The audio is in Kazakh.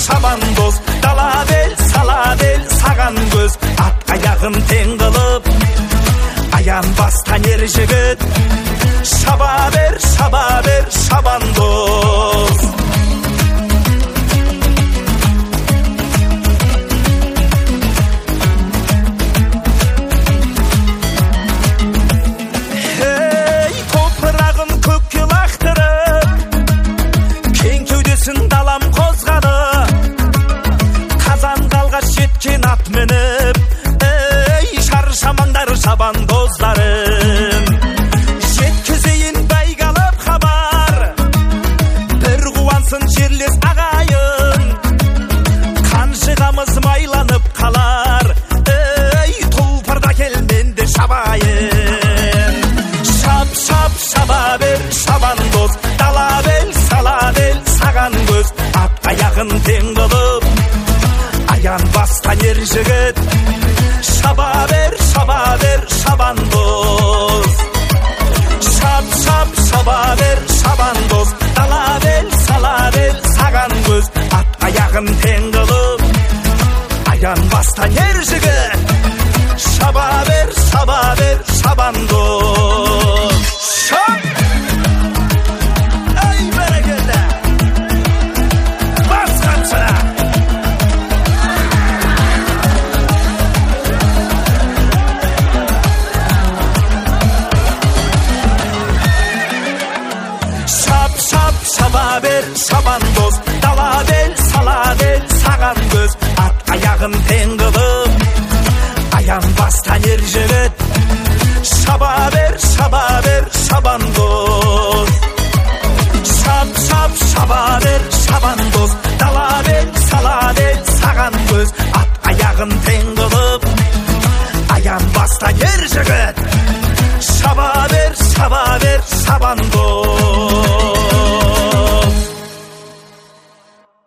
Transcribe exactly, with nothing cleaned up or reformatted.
шабандоз, дала бел, сала бел, саған көз, ат аяғын тең қылып, аянбастан ер жігіт, шаба бер, шаба бер, шабандоз. Ей, топырағын көкке лақтырып, кең кеудесін далам қозғады, қазан қалғаш жеткен ат мініп, ей, шаршамаңдар шабандоздарым, жеткізейін байғалып хабар, бір қуансын жерлес ағайын, қанжығамыз майланып қалар, ей, тұлпырда кел менде шабайын. Шап, шап, шаба бер, шабандоз, дала бел, сала бел, саған көз, ат аяғын тең қылып, аянбастан ер жігіт, шаба бер, шаба бер, шабандоз. Шап, шап, шаба бер, шабандоз, дала бел, сала бел, саған көз, ат аяғын тең қылып, аянбастан ер жігіт, шаба бер, шаба бер, шабандоз. Шап! Ай, бәрекелді! Басқанша! Шап, шап, шаба бер, шабандоз, дала бел, сала бел, саған көз, ат аяғын тең қылып, аянбастан ер жігіт, шаба бер, шаба бер, шабандоз. Шап, шап, шаба бер, шабандоз, дала бел, сала бел, саған көз, ат аяғын тең қылып, аянбастан ер жігіт, шаба бер, шаба бер, шабандоз.